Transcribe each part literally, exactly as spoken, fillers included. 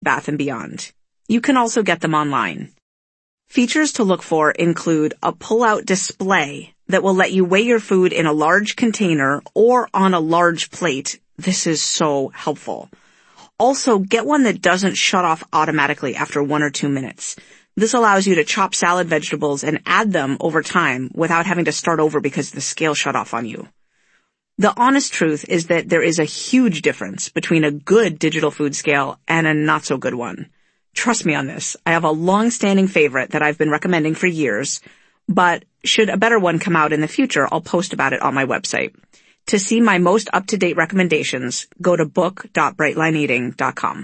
Bath and Beyond. You can also get them online. Features to look for include a pull-out display that will let you weigh your food in a large container or on a large plate. This is so helpful. Also, get one that doesn't shut off automatically after one or two minutes. This allows you to chop salad vegetables and add them over time without having to start over because the scale shut off on you. The honest truth is that there is a huge difference between a good digital food scale and a not so good one. Trust me on this. I have a long-standing favorite that I've been recommending for years, but should a better one come out in the future, I'll post about it on my website. To see my most up-to-date recommendations, go to book dot brightline eating dot com.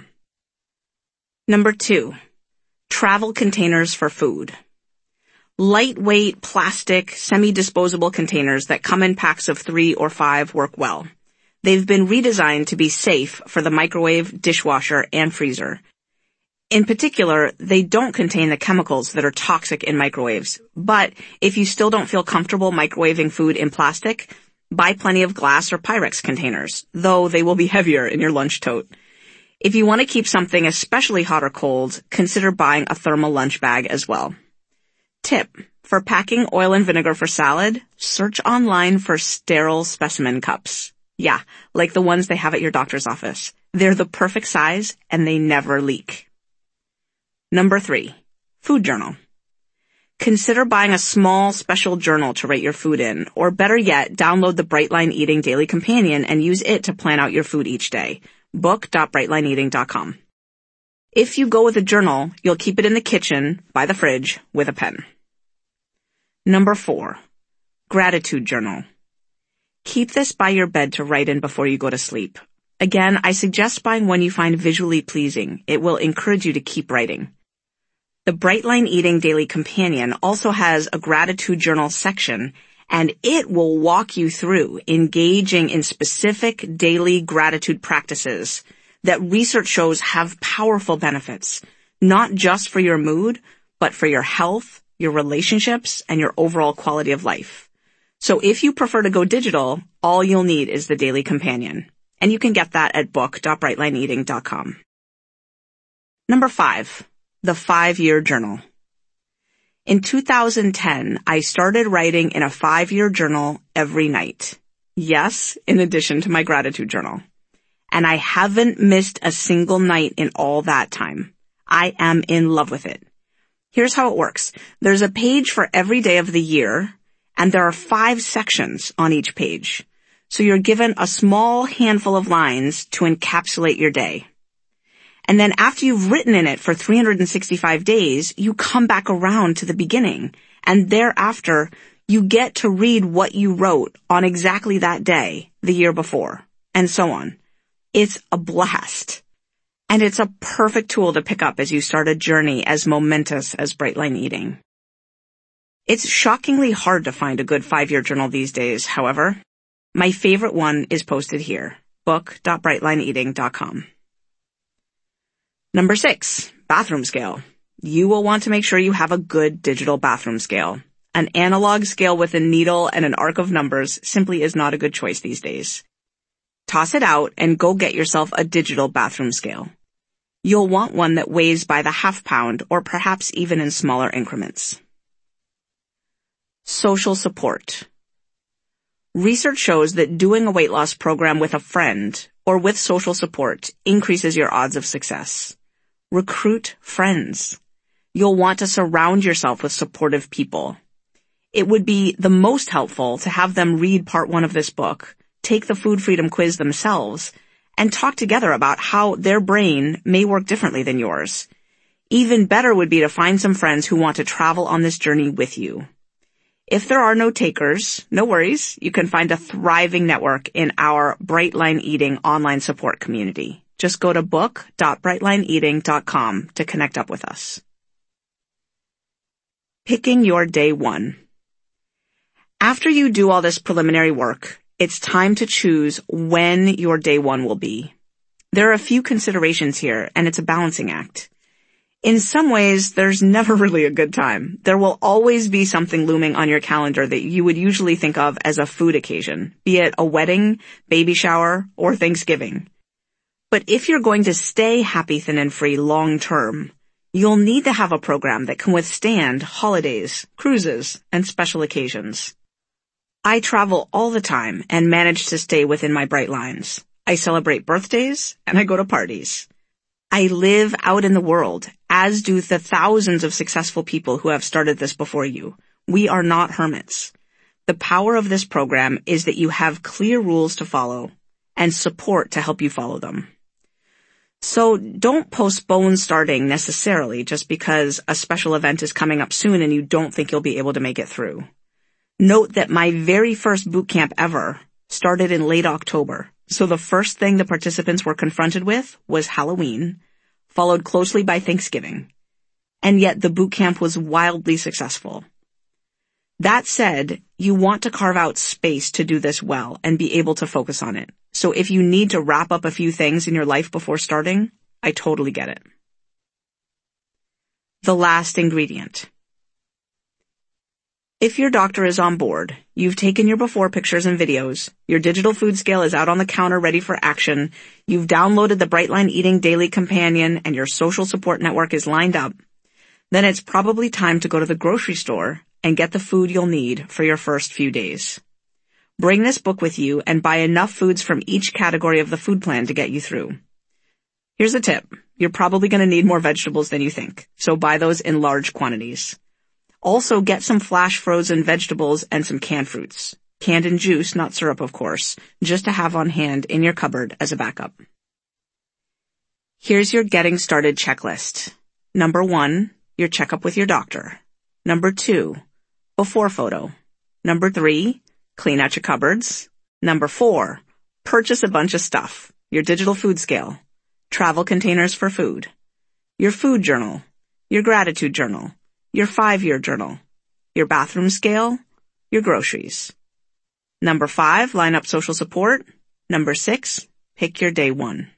Number two, travel containers for food. Lightweight, plastic, semi-disposable containers that come in packs of three or five work well. They've been redesigned to be safe for the microwave, dishwasher, and freezer. In particular, they don't contain the chemicals that are toxic in microwaves. But if you still don't feel comfortable microwaving food in plastic, buy plenty of glass or Pyrex containers, though they will be heavier in your lunch tote. If you want to keep something especially hot or cold, consider buying a thermal lunch bag as well. Tip: for packing oil and vinegar for salad, search online for sterile specimen cups. Yeah, like the ones they have at your doctor's office. They're the perfect size and they never leak. Number three, food journal. Consider buying a small special journal to write your food in, or better yet, download the Brightline Eating Daily Companion and use it to plan out your food each day. book dot brightline eating dot com. If you go with a journal, you'll keep it in the kitchen, by the fridge, with a pen. Number four, gratitude journal. Keep this by your bed to write in before you go to sleep. Again, I suggest buying one you find visually pleasing. It will encourage you to keep writing. The Brightline Eating Daily Companion also has a gratitude journal section, and it will walk you through engaging in specific daily gratitude practices that research shows have powerful benefits, not just for your mood, but for your health, your relationships, and your overall quality of life. So if you prefer to go digital, all you'll need is the Daily Companion, and you can get that at book dot brightline eating dot com. Number five, the five-year journal. In two thousand ten, I started writing in a five-year journal every night. Yes, in addition to my gratitude journal. And I haven't missed a single night in all that time. I am in love with it. Here's how it works. There's a page for every day of the year, and there are five sections on each page. So you're given a small handful of lines to encapsulate your day. And then after you've written in it for three hundred sixty-five days, you come back around to the beginning. And thereafter, you get to read what you wrote on exactly that day, the year before, and so on. It's a blast. And it's a perfect tool to pick up as you start a journey as momentous as Brightline Eating. It's shockingly hard to find a good five-year journal these days, however. My favorite one is posted here, book dot brightline eating dot com. Number six, bathroom scale. You will want to make sure you have a good digital bathroom scale. An analog scale with a needle and an arc of numbers simply is not a good choice these days. Toss it out and go get yourself a digital bathroom scale. You'll want one that weighs by the half pound or perhaps even in smaller increments. Social support. Research shows that doing a weight loss program with a friend or with social support increases your odds of success. Recruit friends. You'll want to surround yourself with supportive people. It would be the most helpful to have them read part one of this book, take the food freedom quiz themselves, and talk together about how their brain may work differently than yours. Even better would be to find some friends who want to travel on this journey with you. If there are no takers, no worries. You can find a thriving network in our Brightline Eating online support community. Just go to book dot brightline eating dot com to connect up with us. Picking your day one. After you do all this preliminary work, it's time to choose when your day one will be. There are a few considerations here, and it's a balancing act. In some ways, there's never really a good time. There will always be something looming on your calendar that you would usually think of as a food occasion, be it a wedding, baby shower, or Thanksgiving. But if you're going to stay happy, thin, and free long term, you'll need to have a program that can withstand holidays, cruises, and special occasions. I travel all the time and manage to stay within my bright lines. I celebrate birthdays and I go to parties. I live out in the world, as do the thousands of successful people who have started this before you. We are not hermits. The power of this program is that you have clear rules to follow and support to help you follow them. So don't postpone starting necessarily just because a special event is coming up soon and you don't think you'll be able to make it through. Note that my very first boot camp ever started in late October. So the first thing the participants were confronted with was Halloween, followed closely by Thanksgiving. And yet the boot camp was wildly successful. That said, you want to carve out space to do this well and be able to focus on it. So if you need to wrap up a few things in your life before starting, I totally get it. The last ingredient. If your doctor is on board, you've taken your before pictures and videos, your digital food scale is out on the counter ready for action, you've downloaded the Brightline Eating Daily Companion, and your social support network is lined up, then it's probably time to go to the grocery store and get the food you'll need for your first few days. Bring this book with you and buy enough foods from each category of the food plan to get you through. Here's a tip. You're probably going to need more vegetables than you think, so buy those in large quantities. Also, get some flash frozen vegetables and some canned fruits. Canned in juice, not syrup, of course, just to have on hand in your cupboard as a backup. Here's your getting started checklist. Number one, your checkup with your doctor. Number two, before photo. Number three, clean out your cupboards. Number four, purchase a bunch of stuff. Your digital food scale. Travel containers for food. Your food journal. Your gratitude journal. Your five-year journal, your bathroom scale, your groceries. Number five, line up social support. Number six, pick your day one.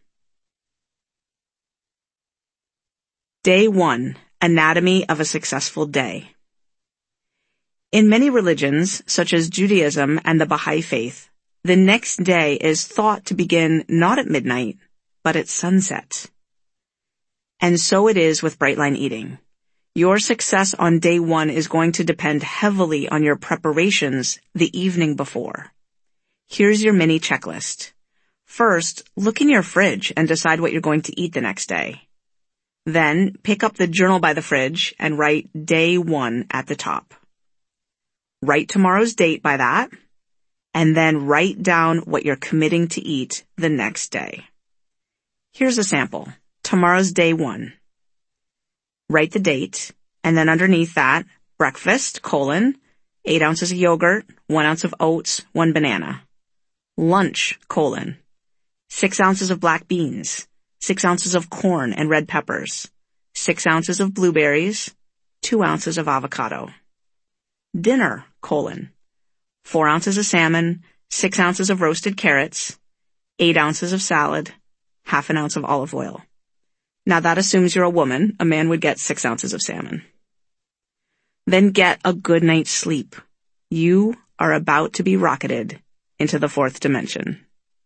Day one, anatomy of a successful day. In many religions, such as Judaism and the Baha'i faith, the next day is thought to begin not at midnight, but at sunset. And so it is with Brightline Eating. Your success on day one is going to depend heavily on your preparations the evening before. Here's your mini checklist. First, look in your fridge and decide what you're going to eat the next day. Then, pick up the journal by the fridge and write day one at the top. Write tomorrow's date by that, and then write down what you're committing to eat the next day. Here's a sample. Tomorrow's day one. Write the date, and then underneath that, breakfast, colon, eight ounces of yogurt, one ounce of oats, one banana. Lunch, colon, six ounces of black beans, six ounces of corn and red peppers, six ounces of blueberries, two ounces of avocado. Dinner, colon, four ounces of salmon, six ounces of roasted carrots, eight ounces of salad, half an ounce of olive oil. Now that assumes you're a woman. A man would get six ounces of salmon. Then get a good night's sleep. You are about to be rocketed into the fourth dimension.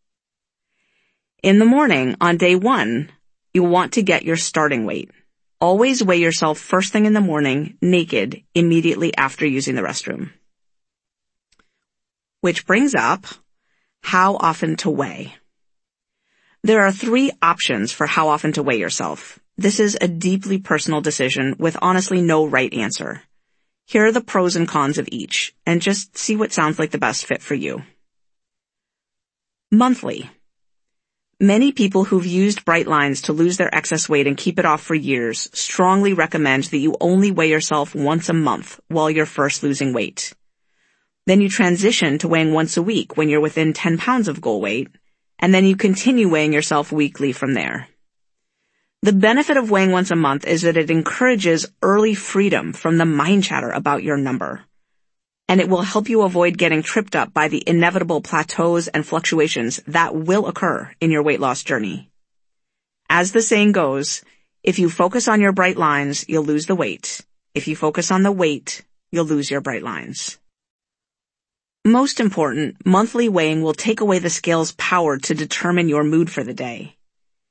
In the morning, on day one, you'll want to get your starting weight. Always weigh yourself first thing in the morning, naked, immediately after using the restroom. Which brings up how often to weigh. There are three options for how often to weigh yourself. This is a deeply personal decision with honestly no right answer. Here are the pros and cons of each, and just see what sounds like the best fit for you. Monthly. Many people who've used Bright Lines to lose their excess weight and keep it off for years strongly recommend that you only weigh yourself once a month while you're first losing weight. Then you transition to weighing once a week when you're within ten pounds of goal weight, and then you continue weighing yourself weekly from there. The benefit of weighing once a month is that it encourages early freedom from the mind chatter about your number. And it will help you avoid getting tripped up by the inevitable plateaus and fluctuations that will occur in your weight loss journey. As the saying goes, if you focus on your bright lines, you'll lose the weight. If you focus on the weight, you'll lose your bright lines. Most important, monthly weighing will take away the scale's power to determine your mood for the day.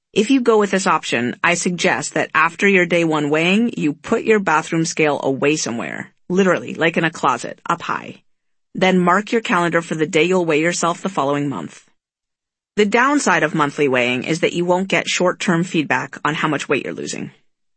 If you go with this option, I suggest that after your day one weighing, you put your bathroom scale away somewhere, literally, like in a closet, up high. Then mark your calendar for the day you'll weigh yourself the following month. The downside of monthly weighing is that you won't get short-term feedback on how much weight you're losing.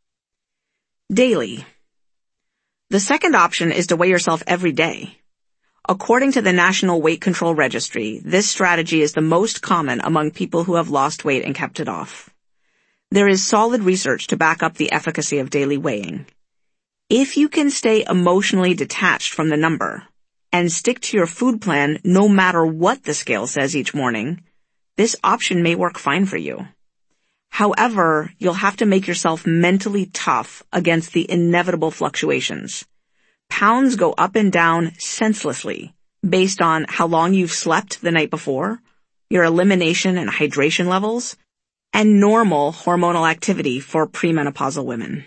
Daily. The second option is to weigh yourself every day. According to the National Weight Control Registry, this strategy is the most common among people who have lost weight and kept it off. There is solid research to back up the efficacy of daily weighing. If you can stay emotionally detached from the number and stick to your food plan no matter what the scale says each morning, this option may work fine for you. However, you'll have to make yourself mentally tough against the inevitable fluctuations. Pounds go up and down senselessly based on how long you've slept the night before, your elimination and hydration levels, and normal hormonal activity for premenopausal women.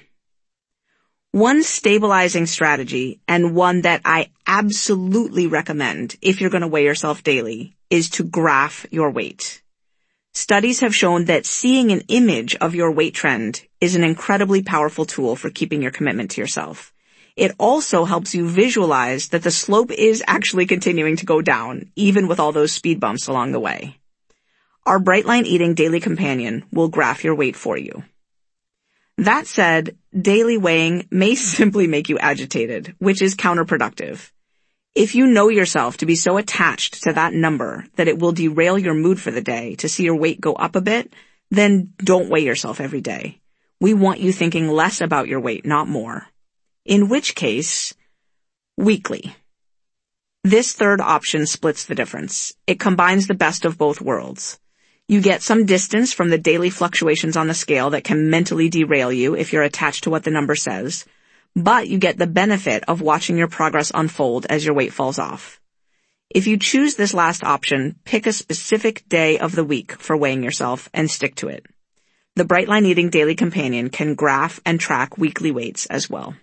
One stabilizing strategy, and one that I absolutely recommend if you're going to weigh yourself daily, is to graph your weight. Studies have shown that seeing an image of your weight trend is an incredibly powerful tool for keeping your commitment to yourself. It also helps you visualize that the slope is actually continuing to go down, even with all those speed bumps along the way. Our Brightline Eating Daily Companion will graph your weight for you. That said, daily weighing may simply make you agitated, which is counterproductive. If you know yourself to be so attached to that number that it will derail your mood for the day to see your weight go up a bit, then don't weigh yourself every day. We want you thinking less about your weight, not more. In which case, weekly. This third option splits the difference. It combines the best of both worlds. You get some distance from the daily fluctuations on the scale that can mentally derail you if you're attached to what the number says, but you get the benefit of watching your progress unfold as your weight falls off. If you choose this last option, pick a specific day of the week for weighing yourself and stick to it. The Brightline Eating Daily Companion can graph and track weekly weights as well.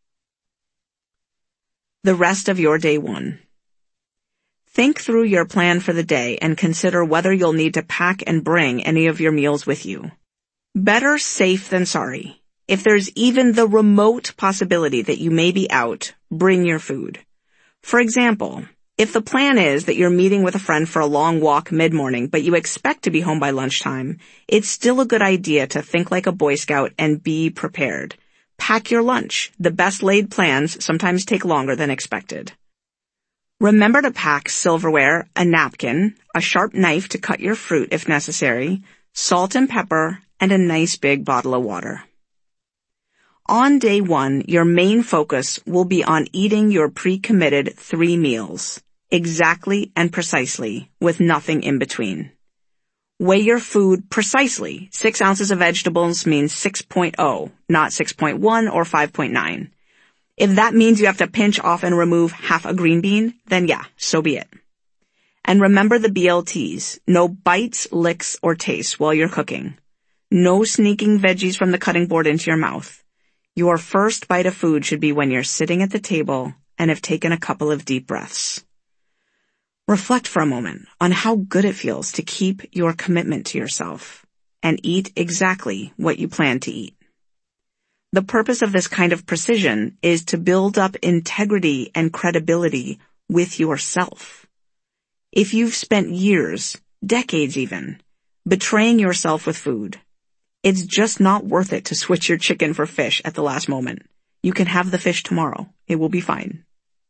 The rest of your day one. Think through your plan for the day and consider whether you'll need to pack and bring any of your meals with you. Better safe than sorry. If there's even the remote possibility that you may be out, bring your food. For example, if the plan is that you're meeting with a friend for a long walk mid-morning, but you expect to be home by lunchtime, it's still a good idea to think like a Boy Scout and be prepared. Pack your lunch. The best laid plans sometimes take longer than expected. Remember to pack silverware, a napkin, a sharp knife to cut your fruit if necessary, salt and pepper, and a nice big bottle of water. On day one, your main focus will be on eating your pre-committed three meals, exactly and precisely, with nothing in between. Weigh your food precisely. Six ounces of vegetables means six point oh, not six point one or five point nine. If that means you have to pinch off and remove half a green bean, then yeah, so be it. And remember the B L Ts. No bites, licks, or tastes while you're cooking. No sneaking veggies from the cutting board into your mouth. Your first bite of food should be when you're sitting at the table and have taken a couple of deep breaths. Reflect for a moment on how good it feels to keep your commitment to yourself and eat exactly what you plan to eat. The purpose of this kind of precision is to build up integrity and credibility with yourself. If you've spent years, decades even, betraying yourself with food, it's just not worth it to switch your chicken for fish at the last moment. You can have the fish tomorrow. It will be fine.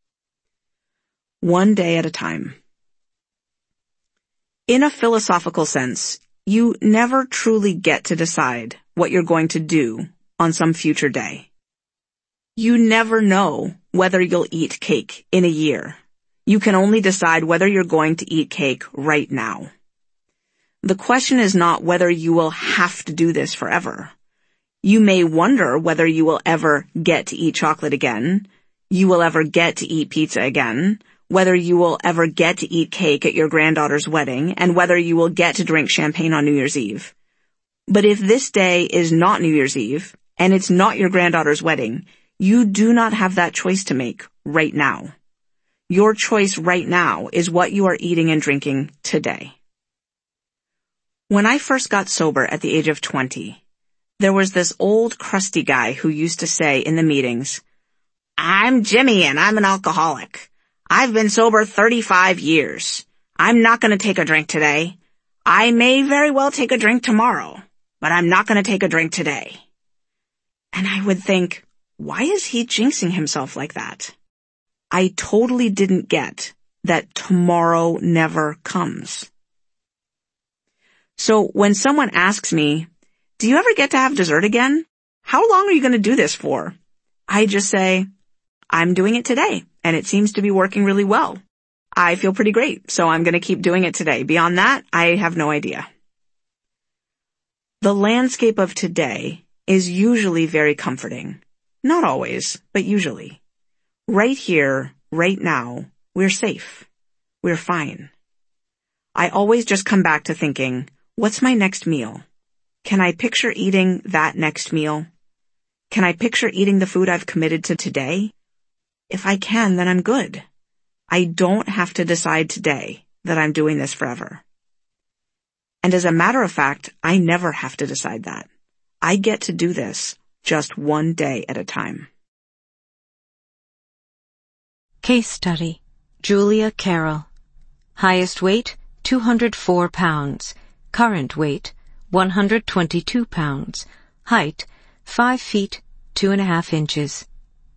One day at a time. In a philosophical sense, you never truly get to decide what you're going to do on some future day. You never know whether you'll eat cake in a year. You can only decide whether you're going to eat cake right now. The question is not whether you will have to do this forever. You may wonder whether you will ever get to eat chocolate again, you will ever get to eat pizza again, whether you will ever get to eat cake at your granddaughter's wedding, and whether you will get to drink champagne on New Year's Eve. But if this day is not New Year's Eve, and it's not your granddaughter's wedding, you do not have that choice to make right now. Your choice right now is what you are eating and drinking today. When I first got sober at the age of twenty, there was this old crusty guy who used to say in the meetings, "I'm Jimmy and I'm an alcoholic. I've been sober thirty-five years. I'm not going to take a drink today. I may very well take a drink tomorrow, but I'm not going to take a drink today." And I would think, why is he jinxing himself like that? I totally didn't get that tomorrow never comes. So when someone asks me, "Do you ever get to have dessert again? How long are you going to do this for?" I just say, "I'm doing it today, and it seems to be working really well. I feel pretty great, so I'm going to keep doing it today. Beyond that, I have no idea." The landscape of today is usually very comforting. Not always, but usually. Right here, right now, we're safe. We're fine. I always just come back to thinking, what's my next meal? Can I picture eating that next meal? Can I picture eating the food I've committed to today? If I can, then I'm good. I don't have to decide today that I'm doing this forever. And as a matter of fact, I never have to decide that. I get to do this just one day at a time. Case study. Julia Carroll. Highest weight, two hundred four pounds. Current weight, one hundred twenty-two pounds. Height, five feet, two and a half inches.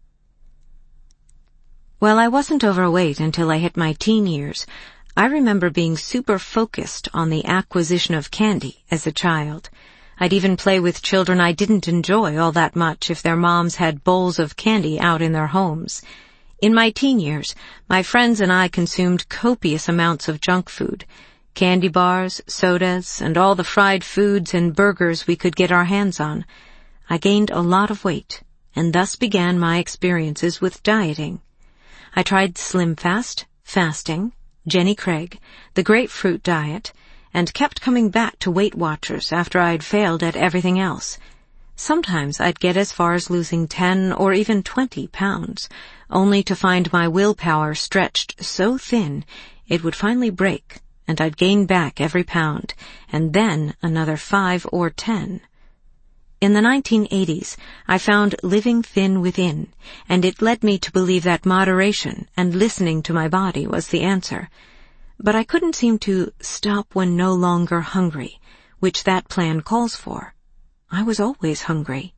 While I wasn't overweight until I hit my teen years, I remember being super focused on the acquisition of candy as a child. I'd even play with children I didn't enjoy all that much if their moms had bowls of candy out in their homes. In my teen years, my friends and I consumed copious amounts of junk food, candy bars, sodas, and all the fried foods and burgers we could get our hands on. I gained a lot of weight, and thus began my experiences with dieting. I tried Slim Fast, fasting, Jenny Craig, the grapefruit diet, and kept coming back to Weight Watchers after I'd failed at everything else. Sometimes I'd get as far as losing ten or even twenty pounds, only to find my willpower stretched so thin it would finally break, and I'd gain back every pound, and then another five or ten. In the nineteen eighties, I found Living Thin Within, and it led me to believe that moderation and listening to my body was the answer. But I couldn't seem to stop when no longer hungry, which that plan calls for. I was always hungry.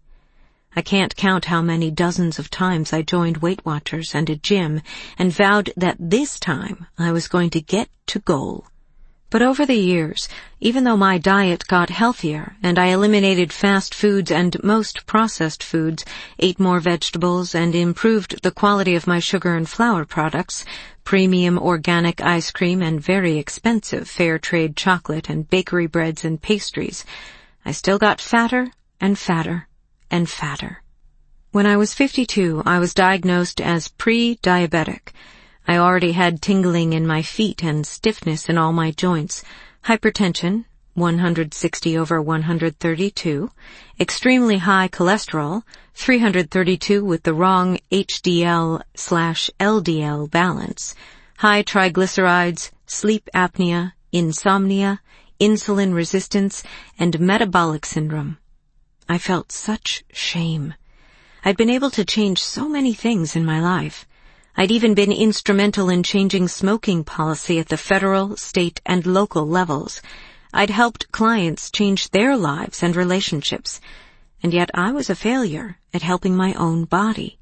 I can't count how many dozens of times I joined Weight Watchers and a gym and vowed that this time I was going to get to goal. But over the years, even though my diet got healthier and I eliminated fast foods and most processed foods, ate more vegetables, and improved the quality of my sugar and flour products, premium organic ice cream and very expensive fair trade chocolate and bakery breads and pastries, I still got fatter and fatter and fatter. When I was fifty-two, I was diagnosed as pre-diabetic. I already had tingling in my feet and stiffness in all my joints, hypertension, one hundred sixty over one hundred thirty-two, extremely high cholesterol, three hundred thirty-two with the wrong H D L slash L D L balance, high triglycerides, sleep apnea, insomnia, insulin resistance, and metabolic syndrome. I felt such shame. I'd been able to change so many things in my life. I'd even been instrumental in changing smoking policy at the federal, state, and local levels. I'd helped clients change their lives and relationships, and yet I was a failure at helping my own body.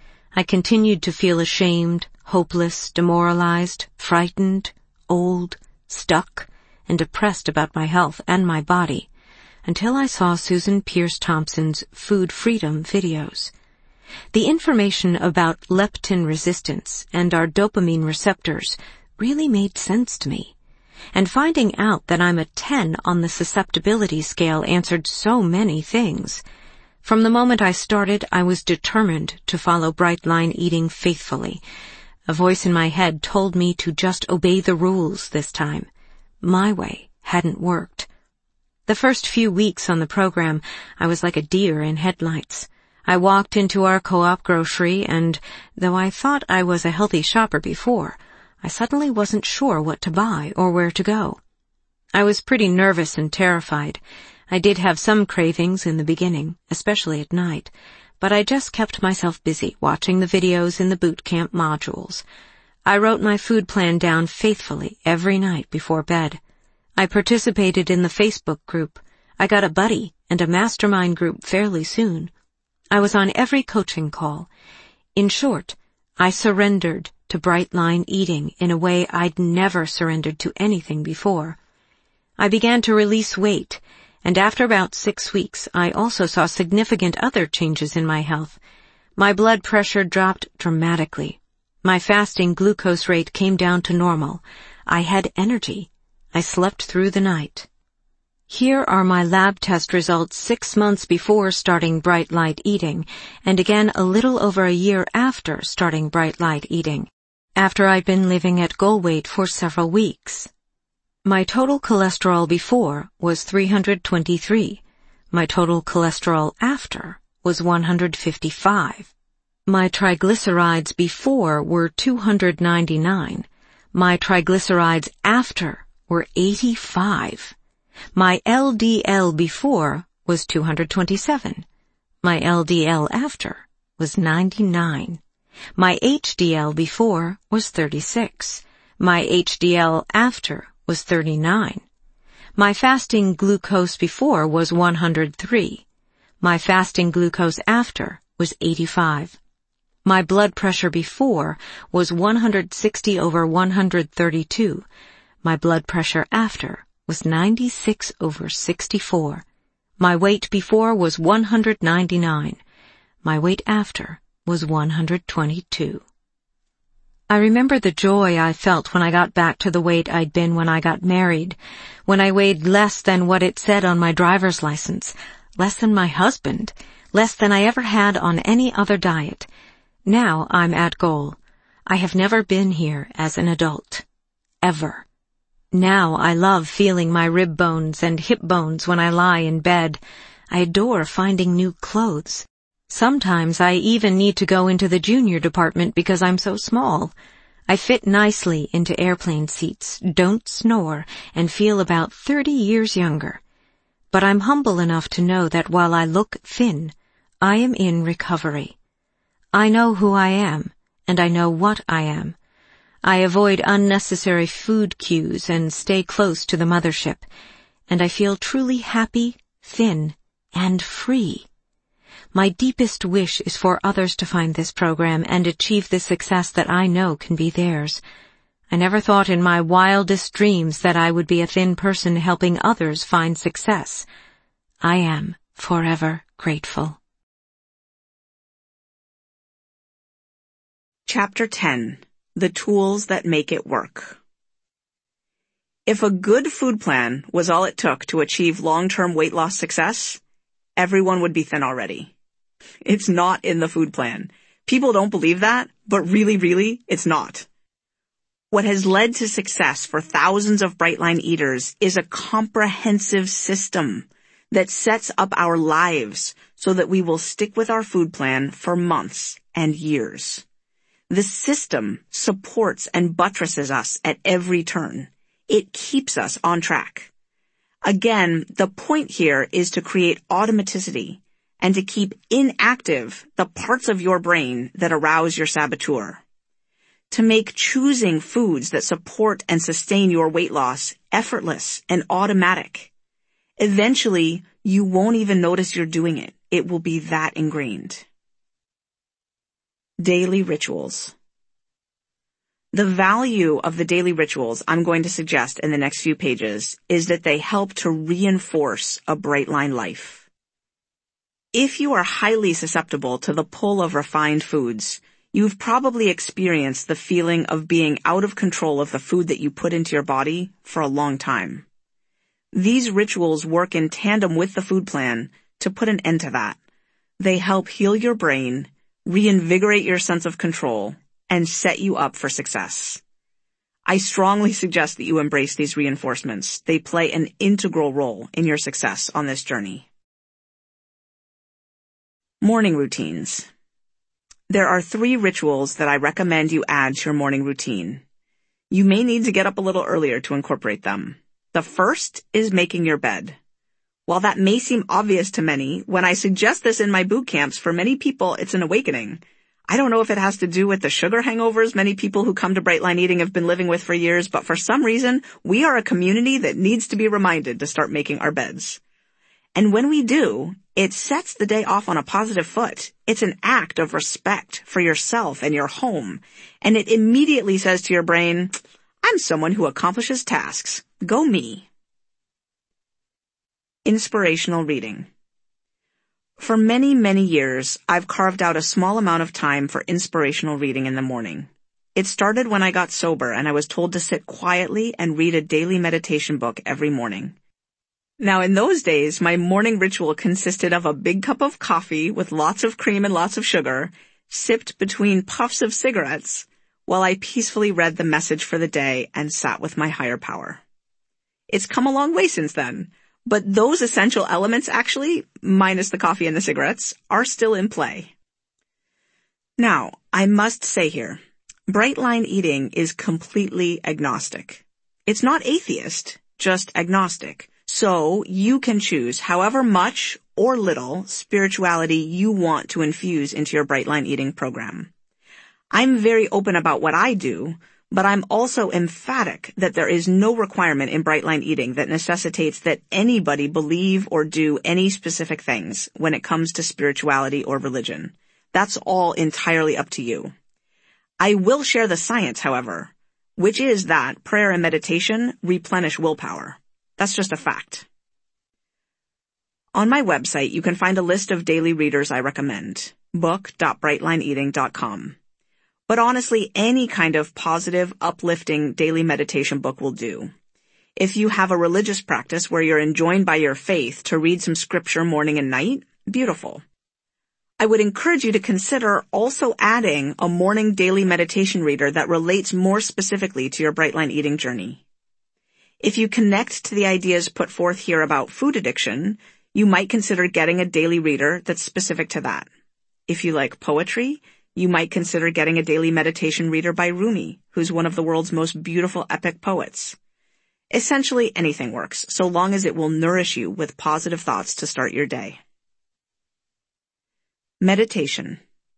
I continued to feel ashamed, hopeless, demoralized, frightened, old, stuck, and depressed about my health and my body, until I saw Susan Peirce Thompson's Food Freedom videos. The information about leptin resistance and our dopamine receptors really made sense to me. And finding out that I'm a ten on the susceptibility scale answered so many things. From the moment I started, I was determined to follow Bright Line Eating faithfully. A voice in my head told me to just obey the rules this time. My way hadn't worked. The first few weeks on the program, I was like a deer in headlights. I walked into our co-op grocery, and though I thought I was a healthy shopper before, I suddenly wasn't sure what to buy or where to go. I was pretty nervous and terrified. I did have some cravings in the beginning, especially at night, but I just kept myself busy watching the videos in the boot camp modules. I wrote my food plan down faithfully every night before bed. I participated in the Facebook group. I got a buddy and a mastermind group fairly soon. I was on every coaching call. In short, I surrendered to bright line eating in a way I'd never surrendered to anything before. I began to release weight, and after about six weeks, I also saw significant other changes in my health. My blood pressure dropped dramatically. My fasting glucose rate came down to normal. I had energy. I slept through the night. Here are my lab test results six months before starting Bright Light Eating, and again a little over a year after starting Bright Light Eating, after I'd been living at goal weight for several weeks. My total cholesterol before was three hundred twenty-three. My total cholesterol after was one hundred fifty-five. My triglycerides before were two hundred ninety-nine. My triglycerides after were eighty-five. My L D L before was two hundred twenty-seven. My L D L after was ninety-nine. My H D L before was thirty-six. My H D L after was thirty-nine. My fasting glucose before was one hundred three. My fasting glucose after was eighty-five. My blood pressure before was one hundred sixty over one hundred thirty-two. My blood pressure after was ninety-six over sixty-four. My weight before was one hundred ninety-nine. My weight after was one hundred twenty-two. I remember the joy I felt when I got back to the weight I'd been when I got married, when I weighed less than what it said on my driver's license, less than my husband, less than I ever had on any other diet. Now I'm at goal. I have never been here as an adult. Ever. Now I love feeling my rib bones and hip bones when I lie in bed. I adore finding new clothes. Sometimes I even need to go into the junior department because I'm so small. I fit nicely into airplane seats, don't snore, and feel about thirty years younger. But I'm humble enough to know that while I look thin, I am in recovery. I know who I am, and I know what I am. I avoid unnecessary food cues and stay close to the mothership, and I feel truly happy, thin, and free. My deepest wish is for others to find this program and achieve the success that I know can be theirs. I never thought in my wildest dreams that I would be a thin person helping others find success. I am forever grateful. Chapter ten. The Tools That Make It Work. If a good food plan was all it took to achieve long-term weight loss success, everyone would be thin already. It's not in the food plan. People don't believe that, but really, really, it's not. What has led to success for thousands of Brightline eaters is a comprehensive system that sets up our lives so that we will stick with our food plan for months and years. The system supports and buttresses us at every turn. It keeps us on track. Again, the point here is to create automaticity and to keep inactive the parts of your brain that arouse your saboteur. To make choosing foods that support and sustain your weight loss effortless and automatic. Eventually, you won't even notice you're doing it. It will be that ingrained. Daily rituals. The value of the daily rituals I'm going to suggest in the next few pages is that they help to reinforce a Brightline life. If you are highly susceptible to the pull of refined foods, you've probably experienced the feeling of being out of control of the food that you put into your body for a long time. These rituals work in tandem with the food plan to put an end to that. They help heal your brain, reinvigorate your sense of control, and set you up for success. I strongly suggest that you embrace these reinforcements. They play an integral role in your success on this journey. Morning routines. There are three rituals that I recommend you add to your morning routine. You may need to get up a little earlier to incorporate them. The first is making your bed. While that may seem obvious to many, when I suggest this in my boot camps, for many people it's an awakening. I don't know if it has to do with the sugar hangovers many people who come to Brightline Eating have been living with for years, but for some reason, we are a community that needs to be reminded to start making our beds. And when we do, it sets the day off on a positive foot. It's an act of respect for yourself and your home. And it immediately says to your brain, I'm someone who accomplishes tasks. Go me. Inspirational reading. For many, many years, I've carved out a small amount of time for inspirational reading in the morning. It started when I got sober and I was told to sit quietly and read a daily meditation book every morning. Now, in those days, my morning ritual consisted of a big cup of coffee with lots of cream and lots of sugar, sipped between puffs of cigarettes, while I peacefully read the message for the day and sat with my higher power. It's come a long way since then, but those essential elements actually, minus the coffee and the cigarettes, are still in play. Now, I must say here, Brightline Eating is completely agnostic. It's not atheist, just agnostic. So you can choose however much or little spirituality you want to infuse into your Brightline Eating program. I'm very open about what I do, but I'm also emphatic that there is no requirement in Brightline Eating that necessitates that anybody believe or do any specific things when it comes to spirituality or religion. That's all entirely up to you. I will share the science, however, which is that prayer and meditation replenish willpower. That's just a fact. On my website, you can find a list of daily readers I recommend, book dot brightline eating dot com. But honestly, any kind of positive, uplifting daily meditation book will do. If you have a religious practice where you're enjoined by your faith to read some scripture morning and night, beautiful. I would encourage you to consider also adding a morning daily meditation reader that relates more specifically to your Brightline Eating journey. If you connect to the ideas put forth here about food addiction, you might consider getting a daily reader that's specific to that. If you like poetry, you might consider getting a daily meditation reader by Rumi, who's one of the world's most beautiful epic poets. Essentially, anything works, so long as it will nourish you with positive thoughts to start your day. Meditation.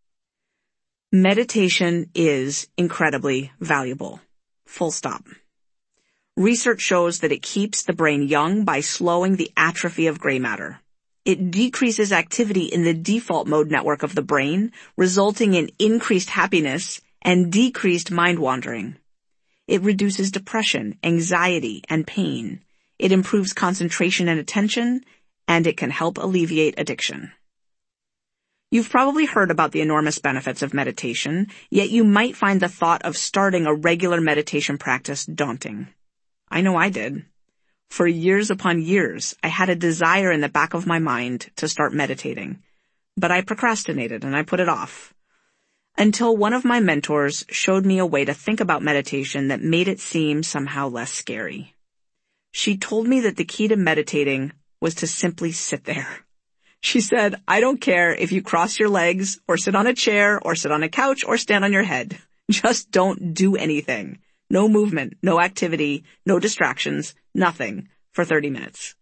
Meditation is incredibly valuable. Full stop. Research shows that it keeps the brain young by slowing the atrophy of gray matter. It decreases activity in the default mode network of the brain, resulting in increased happiness and decreased mind wandering. It reduces depression, anxiety, and pain. It improves concentration and attention, and it can help alleviate addiction. You've probably heard about the enormous benefits of meditation, yet you might find the thought of starting a regular meditation practice daunting. I know I did. For years upon years, I had a desire in the back of my mind to start meditating, but I procrastinated and I put it off. Until one of my mentors showed me a way to think about meditation that made it seem somehow less scary. She told me that the key to meditating was to simply sit there. She said, I don't care if you cross your legs or sit on a chair or sit on a couch or stand on your head. Just don't do anything. No movement, no activity, no distractions, nothing for thirty minutes.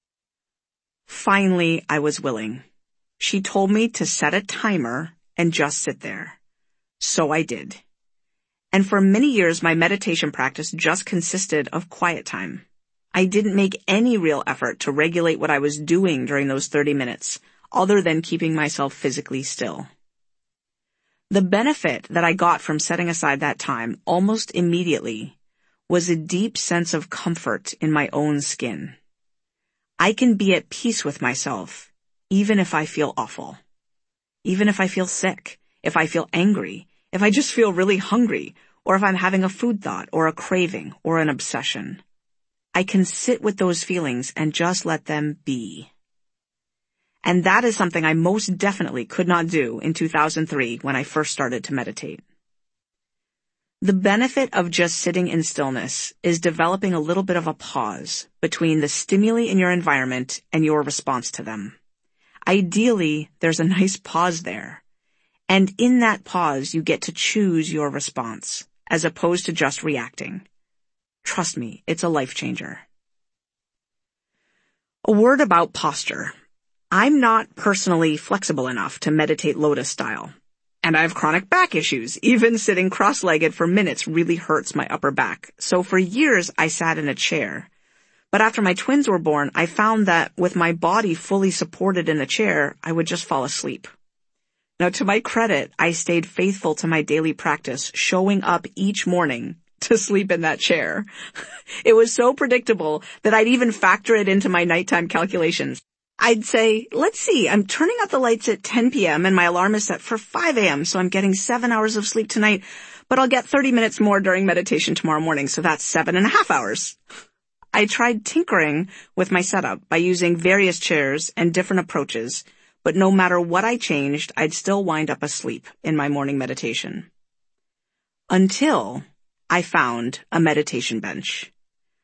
Finally, I was willing. She told me to set a timer and just sit there. So I did. And for many years, my meditation practice just consisted of quiet time. I didn't make any real effort to regulate what I was doing during those thirty minutes, other than keeping myself physically still. The benefit that I got from setting aside that time almost immediately was a deep sense of comfort in my own skin. I can be at peace with myself, even if I feel awful. Even if I feel sick, if I feel angry, if I just feel really hungry, or if I'm having a food thought or a craving or an obsession. I can sit with those feelings and just let them be. And that is something I most definitely could not do in two thousand three when I first started to meditate. The benefit of just sitting in stillness is developing a little bit of a pause between the stimuli in your environment and your response to them. Ideally, there's a nice pause there. And in that pause, you get to choose your response, as opposed to just reacting. Trust me, it's a life changer. A word about posture. I'm not personally flexible enough to meditate lotus style. And I have chronic back issues. Even sitting cross-legged for minutes really hurts my upper back. So for years, I sat in a chair. But after my twins were born, I found that with my body fully supported in the chair, I would just fall asleep. Now, to my credit, I stayed faithful to my daily practice, showing up each morning to sleep in that chair. It was so predictable that I'd even factor it into my nighttime calculations. I'd say, let's see, I'm turning out the lights at ten p.m. and my alarm is set for five a.m., so I'm getting seven hours of sleep tonight, but I'll get thirty minutes more during meditation tomorrow morning, so that's seven and a half hours. I tried tinkering with my setup by using various chairs and different approaches, but no matter what I changed, I'd still wind up asleep in my morning meditation. Until I found a meditation bench.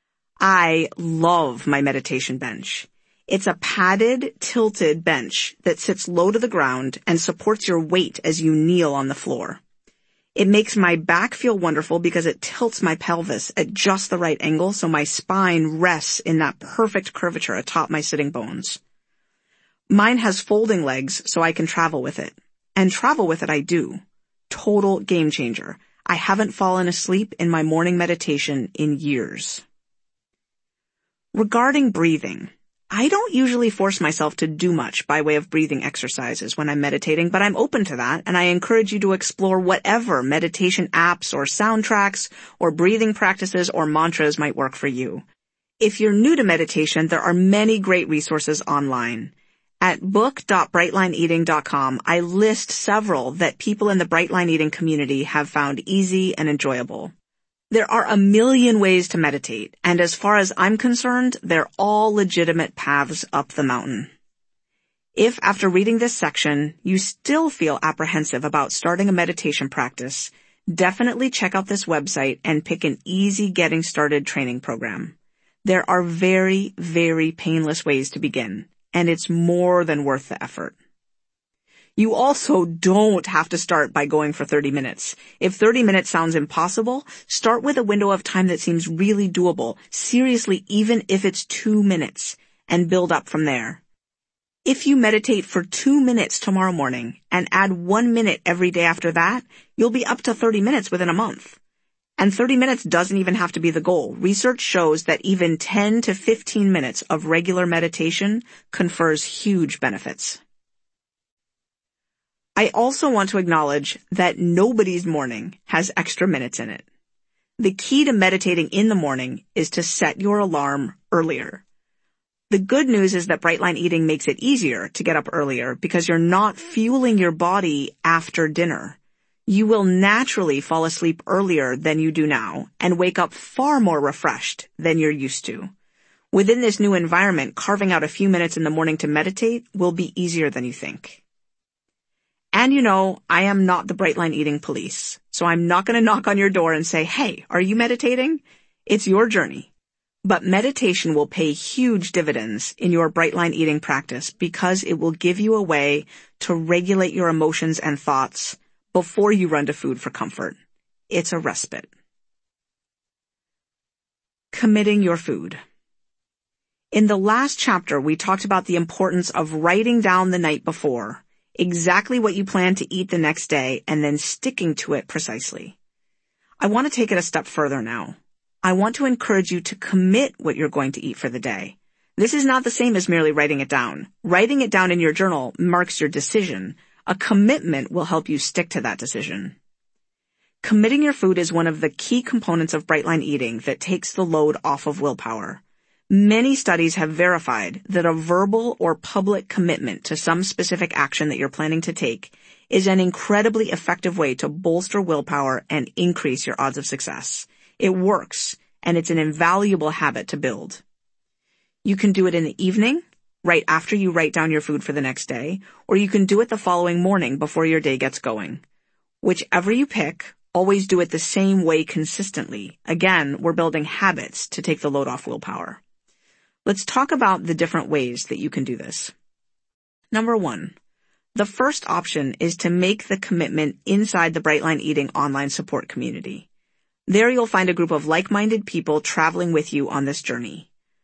I love my meditation bench. It's a padded, tilted bench that sits low to the ground and supports your weight as you kneel on the floor. It makes my back feel wonderful because it tilts my pelvis at just the right angle so my spine rests in that perfect curvature atop my sitting bones. Mine has folding legs so I can travel with it. And travel with it I do. Total game changer. I haven't fallen asleep in my morning meditation in years. Regarding breathing, I don't usually force myself to do much by way of breathing exercises when I'm meditating, but I'm open to that, and I encourage you to explore whatever meditation apps or soundtracks or breathing practices or mantras might work for you. If you're new to meditation, there are many great resources online. At book dot brightline eating dot com, I list several that people in the Brightline Eating community have found easy and enjoyable. There are a million ways to meditate, and as far as I'm concerned, they're all legitimate paths up the mountain. If after reading this section, you still feel apprehensive about starting a meditation practice, definitely check out this website and pick an easy getting started training program. There are very, very painless ways to begin, and it's more than worth the effort. You also don't have to start by going for thirty minutes. If thirty minutes sounds impossible, start with a window of time that seems really doable, seriously, even if it's two minutes, and build up from there. If you meditate for two minutes tomorrow morning and add one minute every day after that, you'll be up to thirty minutes within a month. And thirty minutes doesn't even have to be the goal. Research shows that even ten to fifteen minutes of regular meditation confers huge benefits. I also want to acknowledge that nobody's morning has extra minutes in it. The key to meditating in the morning is to set your alarm earlier. The good news is that Brightline Eating makes it easier to get up earlier because you're not fueling your body after dinner. You will naturally fall asleep earlier than you do now and wake up far more refreshed than you're used to. Within this new environment, carving out a few minutes in the morning to meditate will be easier than you think. And you know, I am not the Brightline Eating police, so I'm not going to knock on your door and say, hey, are you meditating? It's your journey. But meditation will pay huge dividends in your Brightline Eating practice because it will give you a way to regulate your emotions and thoughts before you run to food for comfort. It's a respite. Committing your food. In the last chapter, we talked about the importance of writing down the night before exactly what you plan to eat the next day and then sticking to it precisely. I want to take it a step further now. I want to encourage you to commit what you're going to eat for the day. This is not the same as merely writing it down. Writing it down in your journal marks your decision. A commitment will help you stick to that decision. Committing your food is one of the key components of Brightline Eating that takes the load off of willpower. Many studies have verified that a verbal or public commitment to some specific action that you're planning to take is an incredibly effective way to bolster willpower and increase your odds of success. It works, and it's an invaluable habit to build. You can do it in the evening, right after you write down your food for the next day, or you can do it the following morning before your day gets going. Whichever you pick, always do it the same way consistently. Again, we're building habits to take the load off willpower. Let's talk about the different ways that you can do this. Number one, the first option is to make the commitment inside the Brightline Eating online support community. There you'll find a group of like-minded people traveling with you on this journey.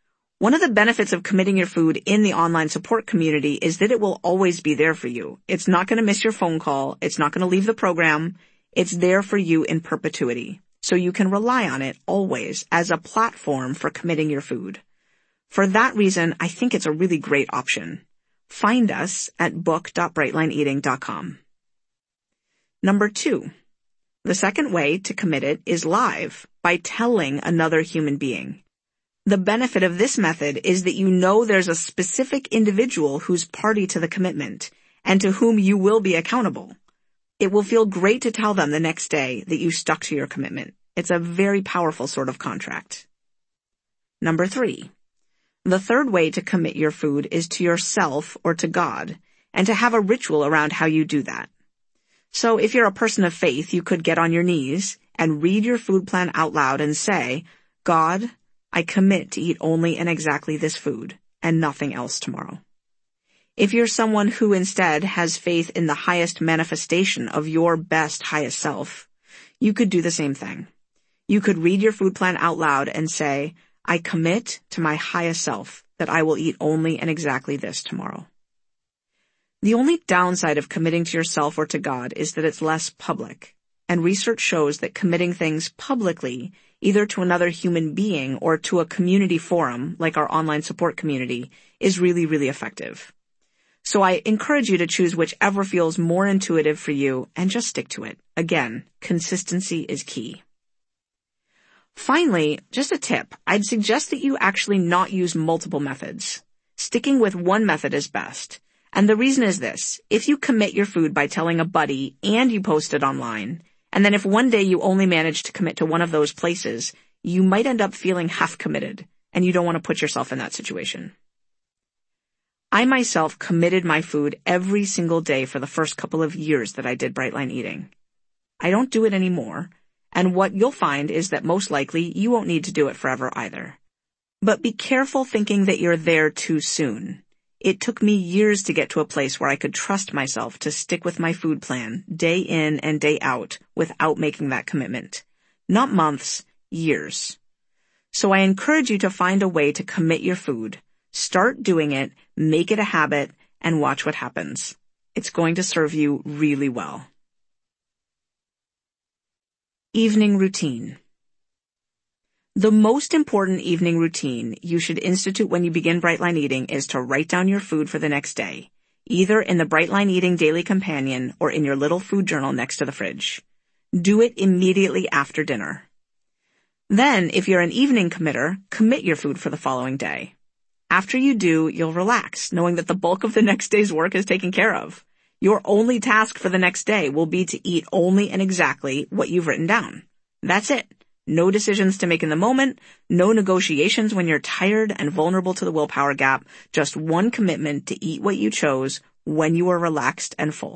One of the benefits of committing your food in the online support community is that it will always be there for you. It's not going to miss your phone call. It's not going to leave the program. It's there for you in perpetuity. So you can rely on it always as a platform for committing your food. For that reason, I think it's a really great option. Find us at book dot brightline eating dot com. Number two, the second way to commit it is live, by telling another human being. The benefit of this method is that you know there's a specific individual who's party to the commitment and to whom you will be accountable. It will feel great to tell them the next day that you stuck to your commitment. It's a very powerful sort of contract. Number three, the third way to commit your food is to yourself or to God, and to have a ritual around how you do that. So if you're a person of faith, you could get on your knees and read your food plan out loud and say, God, I commit to eat only and exactly this food and nothing else tomorrow. If you're someone who instead has faith in the highest manifestation of your best highest self, you could do the same thing. You could read your food plan out loud and say, I commit to my highest self that I will eat only and exactly this tomorrow. The only downside of committing to yourself or to God is that it's less public, and research shows that committing things publicly, either to another human being or to a community forum like our online support community, is really, really effective. So I encourage you to choose whichever feels more intuitive for you and just stick to it. Again, consistency is key. Finally, just a tip. I'd suggest that you actually not use multiple methods. Sticking with one method is best. And the reason is this. If you commit your food by telling a buddy and you post it online, and then if one day you only manage to commit to one of those places, you might end up feeling half committed, and you don't want to put yourself in that situation. I myself committed my food every single day for the first couple of years that I did Brightline Eating. I don't do it anymore, and what you'll find is that most likely you won't need to do it forever either. But be careful thinking that you're there too soon. It took me years to get to a place where I could trust myself to stick with my food plan day in and day out without making that commitment. Not months, years. So I encourage you to find a way to commit your food. Start doing it, make it a habit, and watch what happens. It's going to serve you really well. Evening routine. The most important evening routine you should institute when you begin Brightline Eating is to write down your food for the next day, either in the Brightline Eating Daily Companion or in your little food journal next to the fridge. Do it immediately after dinner. Then, if you're an evening committer, commit your food for the following day. After you do, you'll relax, knowing that the bulk of the next day's work is taken care of. Your only task for the next day will be to eat only and exactly what you've written down. That's it. No decisions to make in the moment, no negotiations when you're tired and vulnerable to the willpower gap, just one commitment to eat what you chose when you are relaxed and full.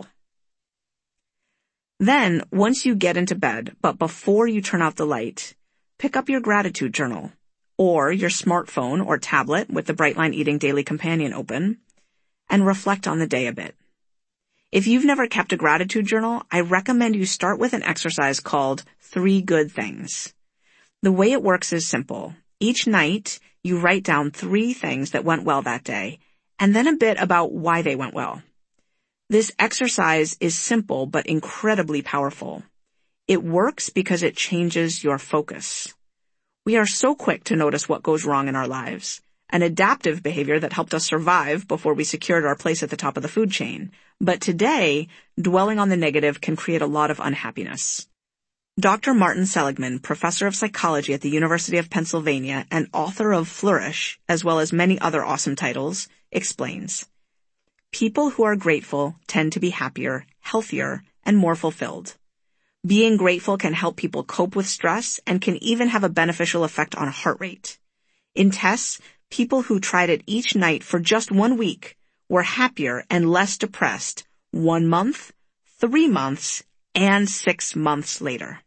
Then, once you get into bed, but before you turn out the light, pick up your gratitude journal, or your smartphone or tablet with the Brightline Eating Daily Companion open, and reflect on the day a bit. If you've never kept a gratitude journal, I recommend you start with an exercise called Three Good Things. The way it works is simple. Each night, you write down three things that went well that day, and then a bit about why they went well. This exercise is simple but incredibly powerful. It works because it changes your focus. We are so quick to notice what goes wrong in our lives, an adaptive behavior that helped us survive before we secured our place at the top of the food chain. But today, dwelling on the negative can create a lot of unhappiness. Doctor Martin Seligman, professor of psychology at the University of Pennsylvania and author of Flourish, as well as many other awesome titles, explains, people who are grateful tend to be happier, healthier, and more fulfilled. Being grateful can help people cope with stress and can even have a beneficial effect on heart rate. In tests, people who tried it each night for just one week were happier and less depressed one month, three months, and six months later.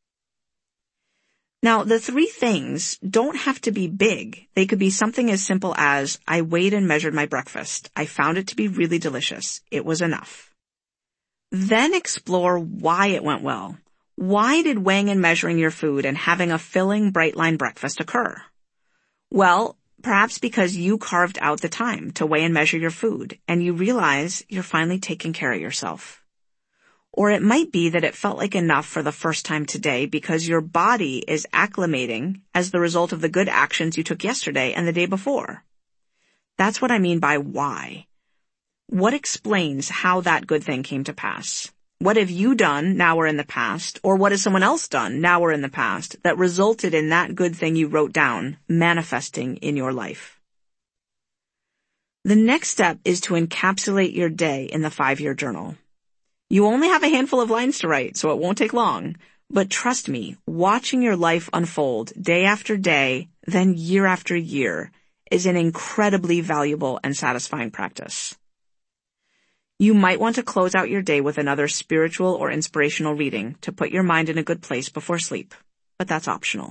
Now, the three things don't have to be big. They could be something as simple as, I weighed and measured my breakfast. I found it to be really delicious. It was enough. Then explore why it went well. Why did weighing and measuring your food and having a filling Brightline breakfast occur? Well, Perhaps because you carved out the time to weigh and measure your food, and you realize you're finally taking care of yourself. Or it might be that it felt like enough for the first time today because your body is acclimating as the result of the good actions you took yesterday and the day before. That's what I mean by why. What explains how that good thing came to pass? What have you done now or in the past, or what has someone else done now or in the past that resulted in that good thing you wrote down manifesting in your life? The next step is to encapsulate your day in the five-year journal. You only have a handful of lines to write, so it won't take long. But trust me, watching your life unfold day after day, then year after year, is an incredibly valuable and satisfying practice. You might want to close out your day with another spiritual or inspirational reading to put your mind in a good place before sleep, but that's optional.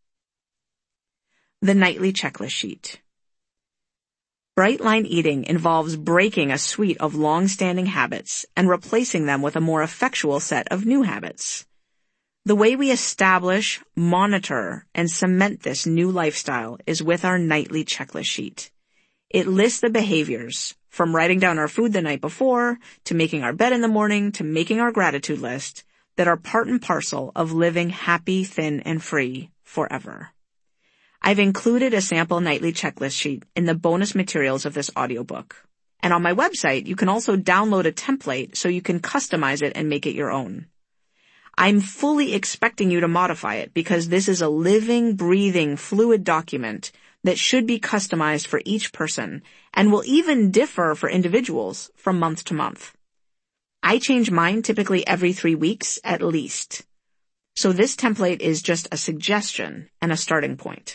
The nightly checklist sheet. Bright line eating involves breaking a suite of long-standing habits and replacing them with a more effectual set of new habits. The way we establish, monitor, and cement this new lifestyle is with our nightly checklist sheet. It lists the behaviors, from writing down our food the night before, to making our bed in the morning, to making our gratitude list, that are part and parcel of living happy, thin, and free forever. I've included a sample nightly checklist sheet in the bonus materials of this audiobook. And on my website, you can also download a template so you can customize it and make it your own. I'm fully expecting you to modify it because this is a living, breathing, fluid document that should be customized for each person and will even differ for individuals from month to month. I change mine typically every three weeks at least. So this template is just a suggestion and a starting point.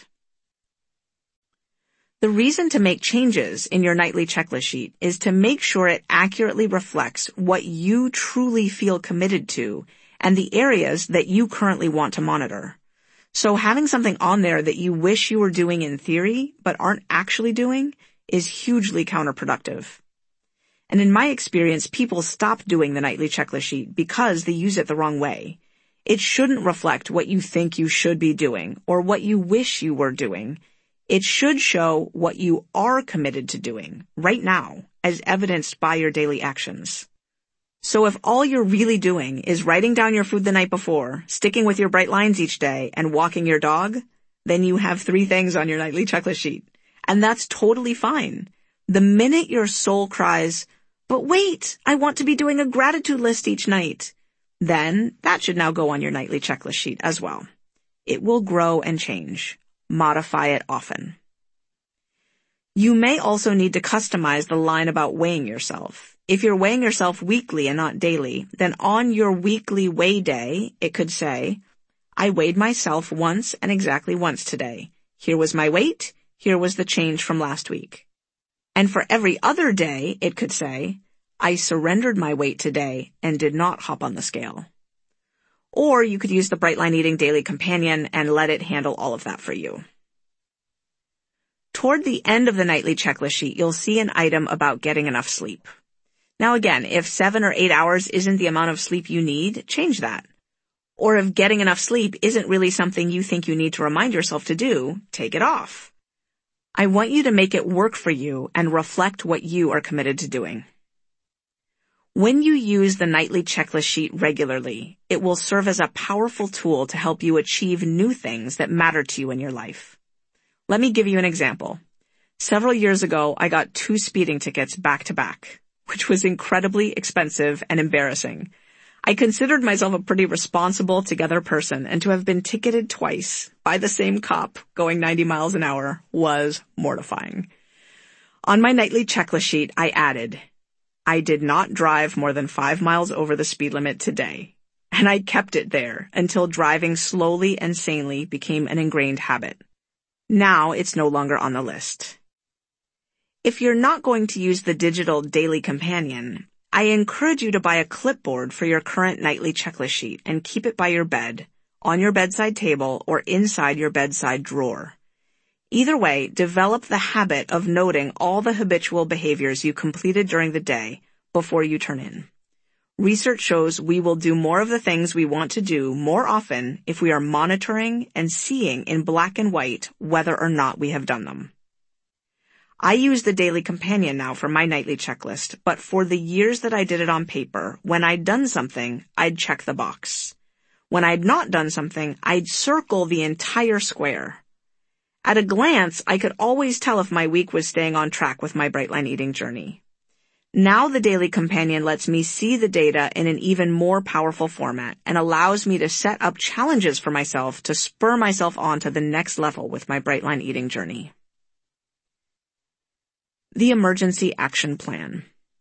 The reason to make changes in your nightly checklist sheet is to make sure it accurately reflects what you truly feel committed to and the areas that you currently want to monitor. So having something on there that you wish you were doing in theory but aren't actually doing is hugely counterproductive. And in my experience, people stop doing the nightly checklist sheet because they use it the wrong way. It shouldn't reflect what you think you should be doing or what you wish you were doing. It should show what you are committed to doing right now, as evidenced by your daily actions. So if all you're really doing is writing down your food the night before, sticking with your bright lines each day, and walking your dog, then you have three things on your nightly checklist sheet. And that's totally fine. The minute your soul cries, "But wait, I want to be doing a gratitude list each night," then that should now go on your nightly checklist sheet as well. It will grow and change. Modify it often. You may also need to customize the line about weighing yourself. If you're weighing yourself weekly and not daily, then on your weekly weigh day, it could say, "I weighed myself once and exactly once today. Here was my weight. Here was the change from last week." And for every other day, it could say, "I surrendered my weight today and did not hop on the scale." Or you could use the Bright Line Eating Daily Companion and let it handle all of that for you. Toward the end of the nightly checklist sheet, you'll see an item about getting enough sleep. Now again, if seven or eight hours isn't the amount of sleep you need, change that. Or if getting enough sleep isn't really something you think you need to remind yourself to do, take it off. I want you to make it work for you and reflect what you are committed to doing. When you use the nightly checklist sheet regularly, it will serve as a powerful tool to help you achieve new things that matter to you in your life. Let me give you an example. Several years ago, I got two speeding tickets back to back, which was incredibly expensive and embarrassing. I considered myself a pretty responsible, together person, and to have been ticketed twice by the same cop going ninety miles an hour was mortifying. On my nightly checklist sheet, I added, "I did not drive more than five miles over the speed limit today." And I kept it there until driving slowly and sanely became an ingrained habit. Now it's no longer on the list. If you're not going to use the digital daily companion, I encourage you to buy a clipboard for your current nightly checklist sheet and keep it by your bed, on your bedside table, or inside your bedside drawer. Either way, develop the habit of noting all the habitual behaviors you completed during the day before you turn in. Research shows we will do more of the things we want to do more often if we are monitoring and seeing in black and white whether or not we have done them. I use the Daily Companion now for my nightly checklist, but for the years that I did it on paper, when I'd done something, I'd check the box. When I'd not done something, I'd circle the entire square. At a glance, I could always tell if my week was staying on track with my Brightline eating journey. Now the Daily Companion lets me see the data in an even more powerful format and allows me to set up challenges for myself to spur myself on to the next level with my Brightline eating journey. The Emergency Action Plan.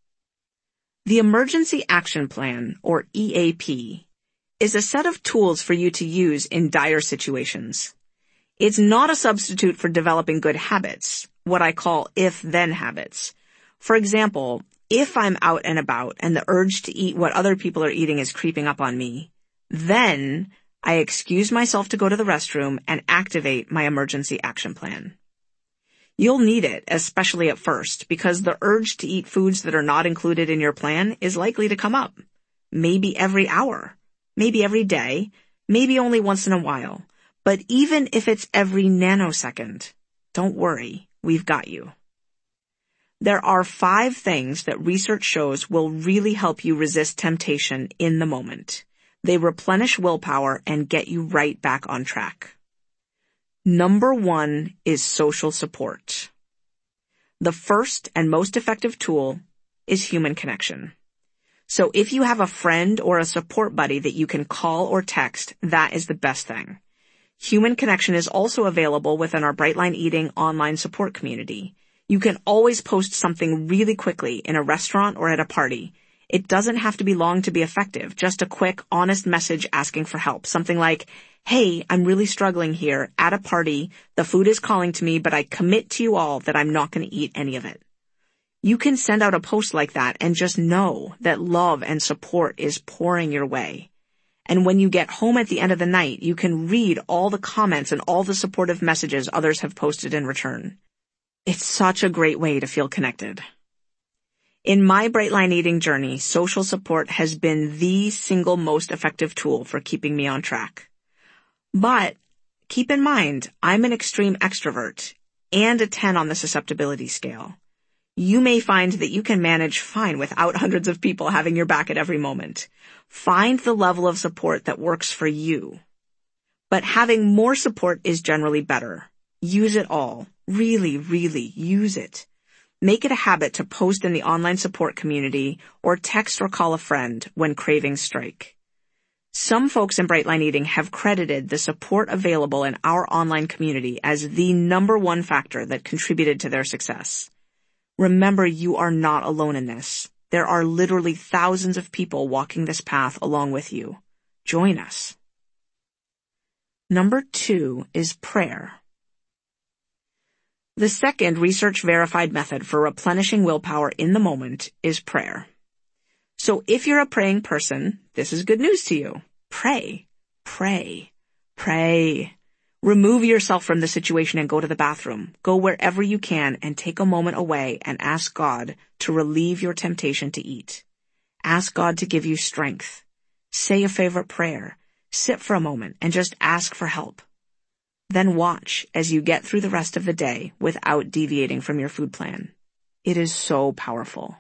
The Emergency Action Plan, or E A P, is a set of tools for you to use in dire situations. It's not a substitute for developing good habits, what I call if-then habits. For example, if I'm out and about and the urge to eat what other people are eating is creeping up on me, then I excuse myself to go to the restroom and activate my emergency action plan. You'll need it, especially at first, because the urge to eat foods that are not included in your plan is likely to come up. Maybe every hour, maybe every day, maybe only once in a while. But even if it's every nanosecond, don't worry, we've got you. There are five things that research shows will really help you resist temptation in the moment. They replenish willpower and get you right back on track. Number one is social support. The first and most effective tool is human connection. So if you have a friend or a support buddy that you can call or text, that is the best thing. Human connection is also available within our Brightline Eating online support community. You can always post something really quickly in a restaurant or at a party. It doesn't have to be long to be effective, just a quick, honest message asking for help. Something like, hey, I'm really struggling here at a party. The food is calling to me, but I commit to you all that I'm not going to eat any of it. You can send out a post like that and just know that love and support is pouring your way. And when you get home at the end of the night, you can read all the comments and all the supportive messages others have posted in return. It's such a great way to feel connected. In my Brightline eating journey, social support has been the single most effective tool for keeping me on track. But keep in mind, I'm an extreme extrovert and a ten on the susceptibility scale. You may find that you can manage fine without hundreds of people having your back at every moment. Find the level of support that works for you. But having more support is generally better. Use it all. Really, really use it. Make it a habit to post in the online support community or text or call a friend when cravings strike. Some folks in Brightline Eating have credited the support available in our online community as the number one factor that contributed to their success. Remember, you are not alone in this. There are literally thousands of people walking this path along with you. Join us. Number two is prayer. The second research-verified method for replenishing willpower in the moment is prayer. So if you're a praying person, this is good news to you. Pray, pray, pray. Remove yourself from the situation and go to the bathroom. Go wherever you can and take a moment away and ask God to relieve your temptation to eat. Ask God to give you strength. Say a favorite prayer. Sit for a moment and just ask for help. Then watch as you get through the rest of the day without deviating from your food plan. It is so powerful.